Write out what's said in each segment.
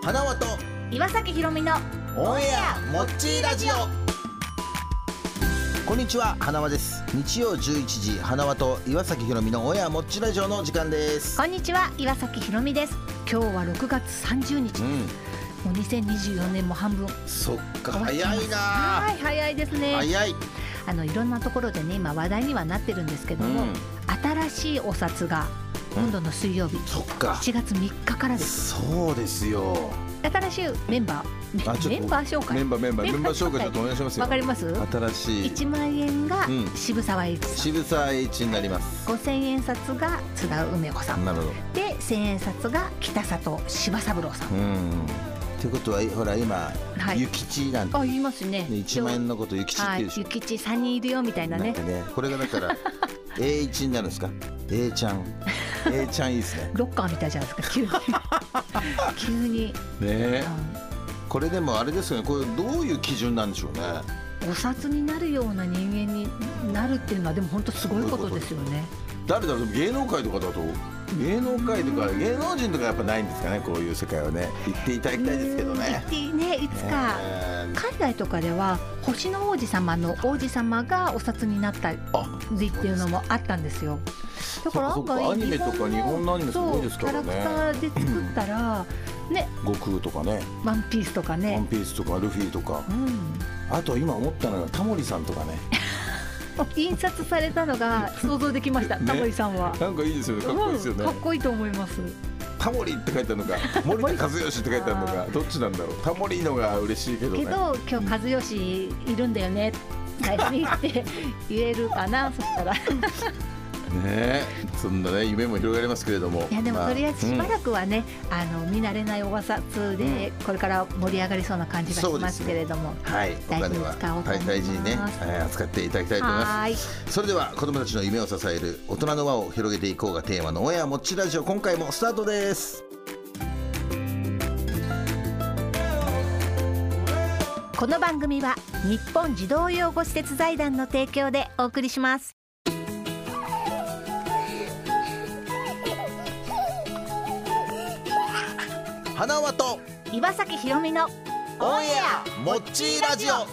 花輪と岩崎ひろみのオンエアもっちーラジオ。こんにちは、花輪です。日曜11時、花輪と岩崎ひろみのオンエアもっちーラジオの時間です。 こんにちは、岩崎ひろみです。今日は6月30日、もう2024年も半分。 そっか、早いな。 はい、早いですね。 早い。 いろんなところでね、今話題にはなってるんですけども、新しいお札が今度の水曜日、 そっか、 7月3日からです。 そうですよ。 新しいメンバー紹介、 メンバー紹介ちょっとお願いしますよ。 わかります？ 新しい 1万円が渋沢栄一さん、 渋沢栄一になります。 5000円札が津田梅子さん、 なるほど。 で1000円札が北里柴三郎さん。 ということはほら今、はい、諭吉なんて言いますね。 1万円のこと諭吉って言うでしょ。 諭吉3人いるよみたいなね。 これがだから栄一になるんですか。A ちゃんA ちゃんいいですね。 ロッカーみたいじゃないですか、急に急にね。これでもあれですよね、これどういう基準なんでしょうね。 お札になるような人間になるっていうのはでも本当すごいことですよね。 誰だろう。芸能界とかだと、芸能界とか芸能人とかやっぱないんですかね、こういう世界はね。行っていただきたいですけどね。 行ってね、いつか海外とかでは星の王子様の王子様がお札になったりっていうのもあったんですよ。だからアニメとか日本のアニメすごいですからね。 キャラクターで作ったらね、 悟空とかね、 ワンピースとかね、 ワンピースとかルフィとか、あと今思ったのがタモリさんとかね印刷されたのが想像できました。タモリさんはなんかいいですよね。かっこいいですよね。 かっこいいと思います。 タモリって書いてあるのか森田和義って書いてあるのかどっちなんだろう。タモリのが嬉しいけどね。 今日和義いるんだよね最初にって言えるかなそしたらね、そんなね夢も広がりますけれども、 いやでもとりあえずしばらくはね、見慣れないお札でこれから盛り上がりそうな感じがしますけれども、 はい、 大事に使おうと思います。 大事にね、扱っていただきたいと思います。それでは子どもたちの夢を支える大人の輪を広げていこうがテーマのオンエアもっちラジオ、今回もスタートです。 この番組は日本児童養護施設財団の提供でお送りします。 花輪と岩崎ひろみのオンエアもっちーラジオ。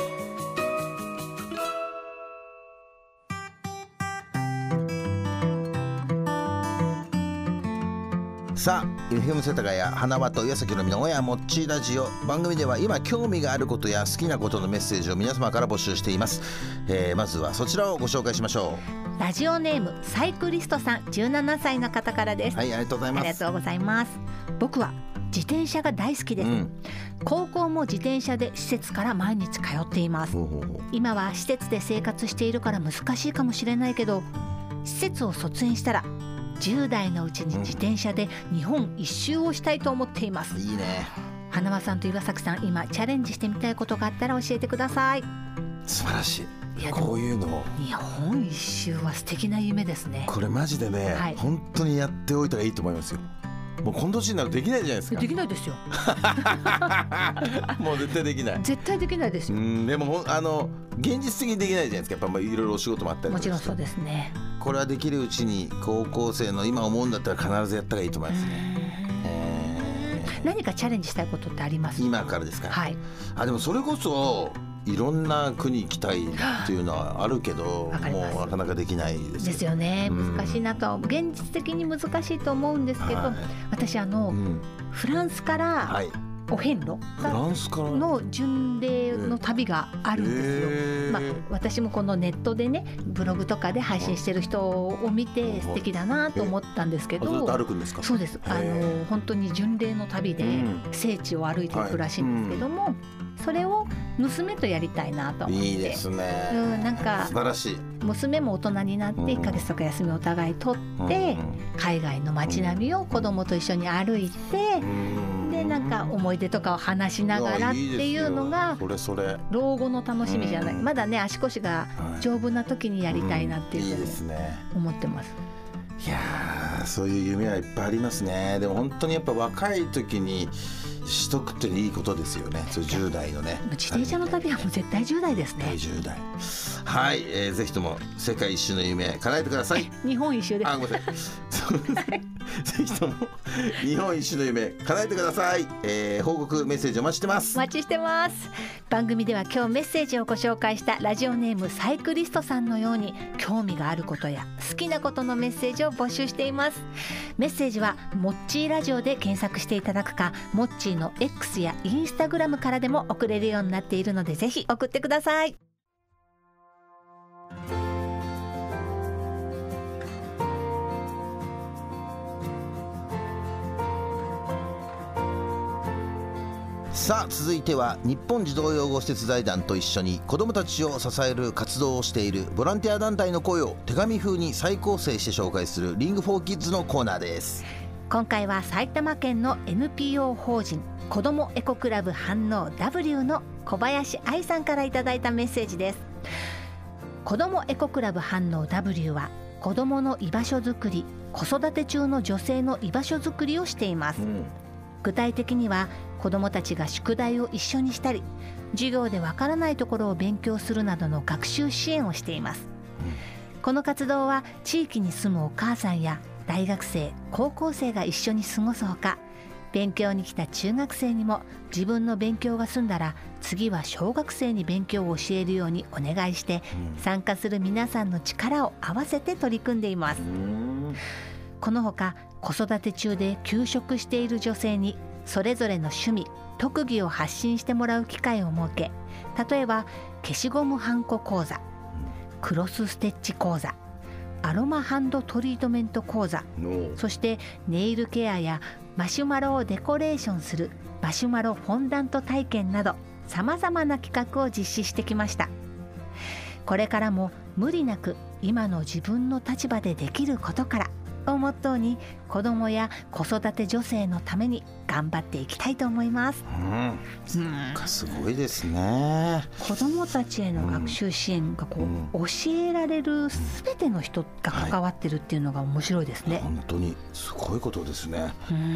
さあ、FM 世田谷花輪と岩崎ひろみのオンエアもっちーラジオ。番組では今興味があることや好きなことのメッセージを皆様から募集しています。まずはそちらをご紹介しましょう。ラジオネームサイクリストさん、17歳の方からです。 はい、ありがとうございます。 ありがとうございます。僕は自転車が大好きです、高校も自転車で施設から毎日通っています。今は施設で生活しているから難しいかもしれないけど、施設を卒園したら10代のうちに自転車で日本一周をしたいと思っています。 いいね。 花輪さんと岩崎さん、今チャレンジしてみたいことがあったら教えてください。 素晴らしい。いや、こういうの日本一周は素敵な夢ですね。 これマジでね、本当にやっておいたらいいと思いますよ。もう今年になるとできないじゃないですか。 できないですよもう絶対できない。 絶対できないですよ。 でも現実的にできないじゃないですか。やっぱいろいろお仕事もあったり。 もちろんそうですね。 これはできるうちに高校生の今思うんだったら必ずやったらいいと思いますね。 何かチャレンジしたいことってありますか？ 今からですか？ はい。 でもそれこそいろんな国行きたいっていうのはあるけど、もうなかなかできないですよね。難しいなと、現実的に難しいと思うんですけど、私フランスからお遍路の巡礼の旅があるんですよ。私もこのネットでね、ブログとかで配信してる人を見て素敵だなと思ったんですけど、 ずっと歩くんですか？そうです。 本当に巡礼の旅で聖地を歩いていくらしいんですけども、それを娘とやりたいなと思って。 いいですね。 なんか素晴らしい。 娘も大人になって1ヶ月とか休みをお互い取って海外の街並みを子供と一緒に歩いて、でなんか思い出とかを話しながらっていうのが老後の楽しみじゃない。まだね、足腰が丈夫な時にやりたいなっていうふうに思ってます。 いやー、そういう夢はいっぱいありますね。でも本当にやっぱ若い時にしとくっていいことですよね。そう10代のね、 自転車の旅はもう絶対10代ですね。 10代。はい、ぜひとも世界一周の夢叶えてください。 日本一周です。 ごめんなさいぜひとも日本一周の夢叶えてください。報告メッセージお待ちしてます。 お待ちしてます。番組では今日メッセージをご紹介したラジオネームサイクリストさんのように興味があることや好きなことのメッセージを募集しています。メッセージはモッチーラジオで検索していただくか、モッチーの X やインスタグラムからでも送れるようになっているので、ぜひ送ってください。 さあ続いては日本児童養護施設財団と一緒に子どもたちを支える活動をしているボランティア団体の声を手紙風に再構成して紹介するリングフォーキッズのコーナーです。 今回は埼玉県の NPO 法人子どもエコクラブ反応 W の小林愛さんからいただいたメッセージです。子どもエコクラブ反応 W は子どもの居場所づくり、子育て中の女性の居場所づくりをしています。具体的には子どもたちが宿題を一緒にしたり、授業でわからないところを勉強するなどの学習支援をしています。この活動は地域に住むお母さんや大学生、高校生が一緒に過ごすほか、勉強に来た中学生にも自分の勉強が済んだら次は小学生に勉強を教えるようにお願いして、参加する皆さんの力を合わせて取り組んでいます。このほか子育て中で休職している女性にそれぞれの趣味、特技を発信してもらう機会を設け、例えば消しゴムはんこ講座、クロスステッチ講座、アロマハンドトリートメント講座、そしてネイルケアやマシュマロをデコレーションするマシュマロフォンダント体験など、さまざまな企画を実施してきました。これからも無理なく今の自分の立場でできることからをモットーに、子どもや子育て女性のために頑張っていきたいと思います。 すごいですね。 子どもたちへの学習支援が教えられる全ての人が関わってるっていうのが面白いですね。 本当にすごいことですね。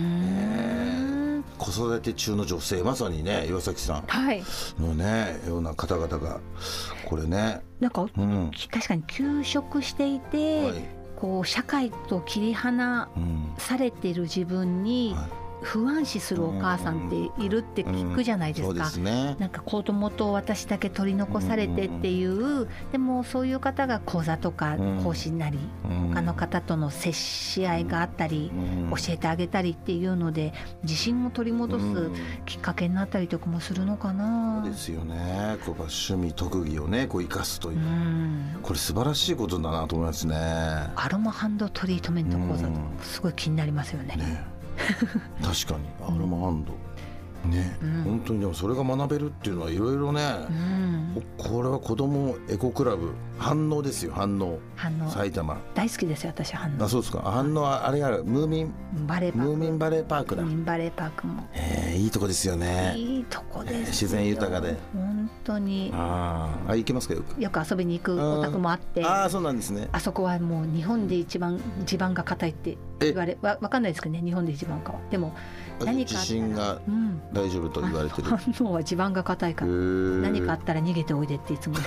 子育て中の女性、まさにね岩崎さんのね、ような方々がこれね、 なんか、確かに休職していて、こう社会と切り離されている自分に不安視するお母さんっているって聞くじゃないですか。 そうですね。 なんか子供と私だけ取り残されてっていう、でもそういう方が講座とか講師なり、他の方との接し合いがあったり、教えてあげたりっていうので自信を取り戻すきっかけになったりとかもするのかな。 そうですよね。こう趣味特技をねこう生かすという、これ素晴らしいことだなと思いますね。 アロマハンドトリートメント講座すごい気になりますよね。 確かにアロマハンドね、本当にでもそれが学べるっていうのはいろいろね、これは子どもエコクラブ反応ですよ。反応埼玉大好きですよ私。反応。 そうですか。反応はあれがあるムーミンバレーパークだ。 ムーミンバレーパークもいいとこですよね。 いいとこです、 自然豊かで本当に。 行けますか。よく遊びに行くお宅もあって、 そうなんですね。 あそこはもう日本で一番地盤が硬いって言われ、わかんないですけどね、日本で一番かは。でも何か地震が大丈夫と言われてる。 反応は地盤が硬いから何かあったら逃げておいでっていつも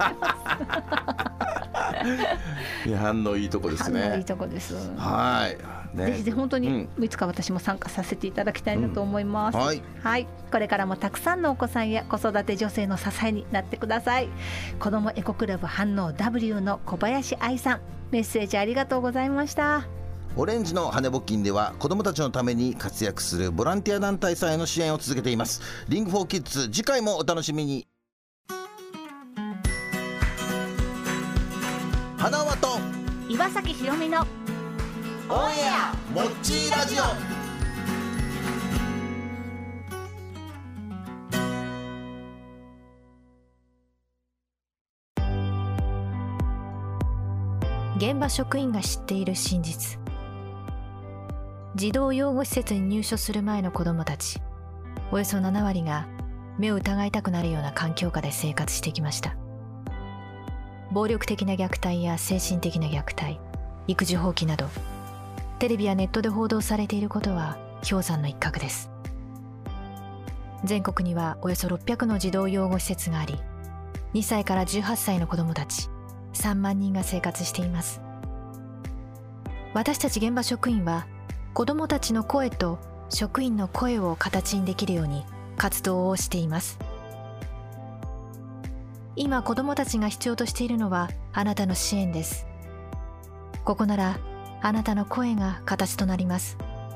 反応いいとこですね。 反応いいとこです。 ぜひ本当にいつか私も参加させていただきたいなと思います。これからもたくさんのお子さんや子育て女性の支えになってください。子どもエコクラブ反応 W の小林愛さん、メッセージありがとうございました。 オレンジの羽募金では子どもたちのために活躍するボランティア団体さんへの支援を続けています。リングフォーキッズ、次回もお楽しみに。花輪と岩崎ひろみのオンエアモッチーラジオ。 現場職員が知っている真実。児童養護施設に入所する前の子どもたち、およそ7割が目を疑いたくなるような環境下で生活してきました。暴力的な虐待や精神的な虐待、育児放棄など、テレビやネットで報道されていることは氷山の一角です。全国にはおよそ600の児童養護施設があり、2歳から18歳の子どもたち3万人が生活しています。 私たち現場職員は子どもたちの声と職員の声を形にできるように活動をしています。今子どもたちが必要としているのはあなたの支援です。ここならあなたの声が形となります。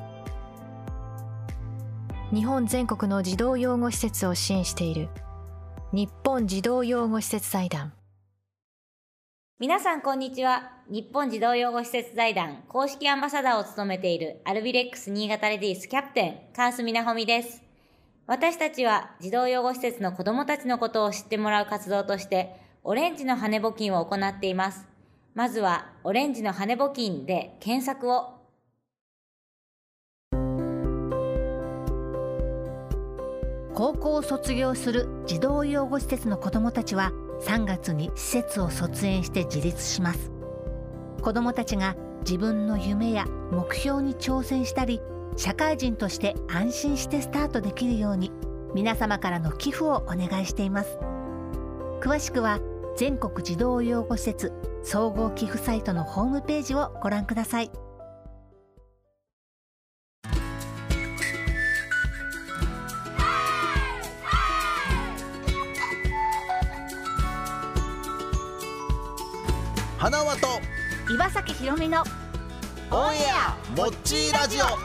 日本全国の児童養護施設を支援している日本児童養護施設財団。 皆さんこんにちは。日本児童養護施設財団公式アンバサダーを務めているアルビレックス新潟レディースキャプテン関須美奈穂美です。私たちは児童養護施設の子どもたちのことを知ってもらう活動としてオレンジの羽募金を行っています。まずはオレンジの羽募金で検索を。 高校を卒業する児童養護施設の子どもたちは3月に施設を卒園して自立します。子どもたちが自分の夢や目標に挑戦したり、社会人として安心してスタートできるように皆様からの寄付をお願いしています。詳しくは全国児童養護施設総合寄付サイトのホームページをご覧ください。 花輪と岩崎宏美のオンエアもっちーラジオ。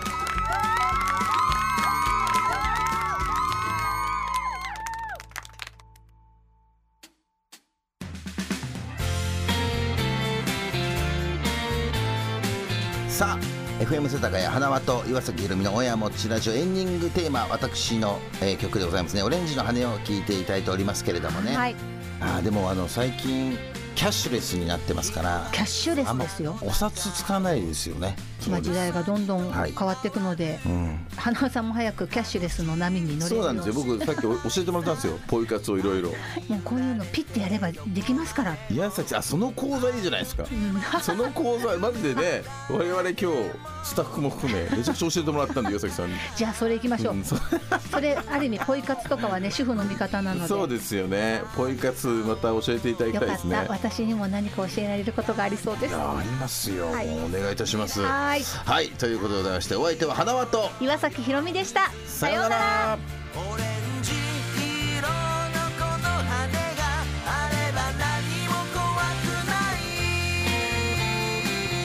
さあ FM 世田谷花輪と岩崎宏美のオンエアもっちラジオエンディングテーマ、私の、曲でございますね。オレンジの羽を聞いていただいておりますけれどもね、はい、でも最近キャッシュレスになってますから。 キャッシュレスですよ。 お札使わないですよね。 時代がどんどん変わっていくので、花輪さんも早くキャッシュレスの波に乗れるように。そうなんですよ。僕さっき教えてもらったんですよ。ポイ活をいろいろ。もうこういうのピッてやればできますから。いや、その講座いいじゃないですか。その講座マジでね、我々今日スタッフも含めめちゃくちゃ教えてもらったんで、岩崎さんに。じゃあそれ行きましょう。それある意味ポイ活とかはね、主婦の味方なので。そうですよね。ポイ活また教えていただきたいですね。よかった。私にも何か教えられることがありそうです。ありますよ。はい、お願いいたします。はい。はい。ということでございまして、お相手は花輪と岩崎宏美でした。さようなら。オレンジ色のこの羽があれば何も怖くない。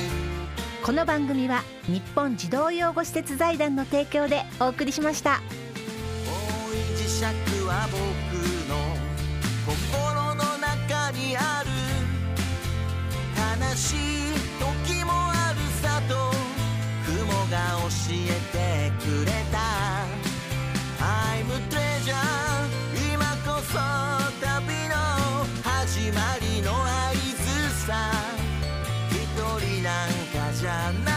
この番組は日本児童養護施設財団の提供でお送りしました。大い磁石は僕の心の中にある。悲しい時もあるさと雲が教えてくれた。 I'm treasure 今こそ旅の始まりの合図さ。一人なんかじゃない